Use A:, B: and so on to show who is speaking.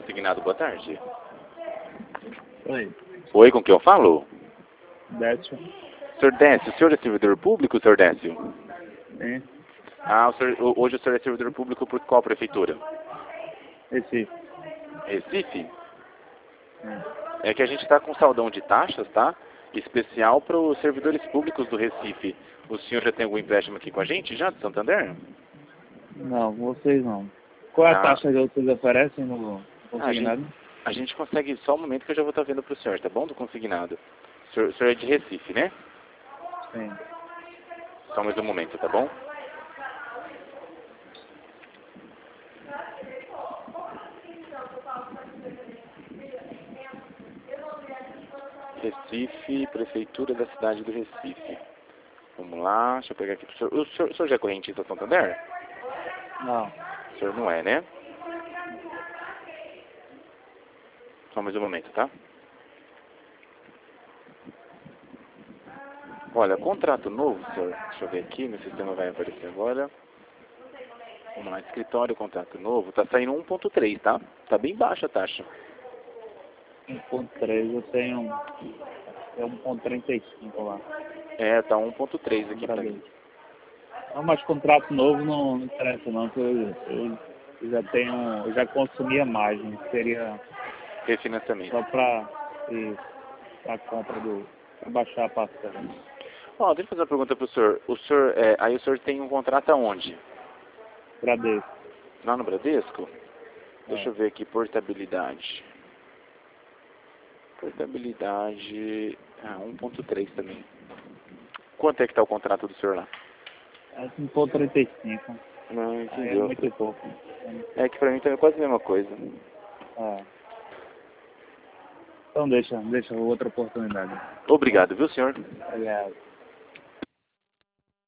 A: consignado, boa tarde.
B: Oi,
A: Oi, com quem eu falo?
B: Décio.
A: Sr. Décio, o senhor é servidor público, Sr. Décio?
B: Sim,
A: Ah, hoje o senhor é servidor público por qual prefeitura?
B: Recife.
A: Recife?
B: Sim.
A: É que a gente está com saldão de taxas, tá? Especial para os servidores públicos do Recife. O senhor já tem algum empréstimo aqui com a gente, já, de Santander?
B: Não, vocês não. Qual é a
A: Ah,
B: taxa que vocês oferecem no consignado?
A: a gente consegue só um momento que eu já vou estar vendo para o senhor, tá bom? Do consignado. O senhor é de Recife, né?
B: Sim.
A: Só mais um momento, tá bom? Recife, Prefeitura da cidade do Recife. Vamos lá, deixa eu pegar aqui pro senhor. O senhor já é correntista Santander?
B: Não.
A: O senhor não é, né? Só mais um momento, tá? Olha, contrato novo, senhor. Deixa eu ver aqui, meu sistema vai aparecer agora. Vamos lá, escritório, contrato novo. Tá saindo 1.3, tá? Tá bem baixa a taxa.
B: 1.3, eu tenho. É 1.35 lá.
A: É, tá 1.3 aqui pra mim.
B: Bradesco. Não, mas contrato novo não interessa não, porque eu já tenho. Eu já consumi a margem. Seria
A: Refinanciamento.
B: só para a compra pra baixar a parcela.
A: Ó, deixa eu fazer uma pergunta pro senhor. Aí o senhor tem um contrato aonde?
B: Bradesco.
A: Lá no Bradesco? Deixa
B: É.
A: eu ver aqui, portabilidade. Portabilidade... Ah, 1.3 também. Quanto é que tá o contrato do senhor lá?
B: É 1.35.
A: Não,
B: Aí é
A: entendeu.
B: muito pouco.
A: É que pra mim também é quase a mesma coisa.
B: É. Então deixa outra oportunidade.
A: Obrigado, viu, senhor?
B: Obrigado.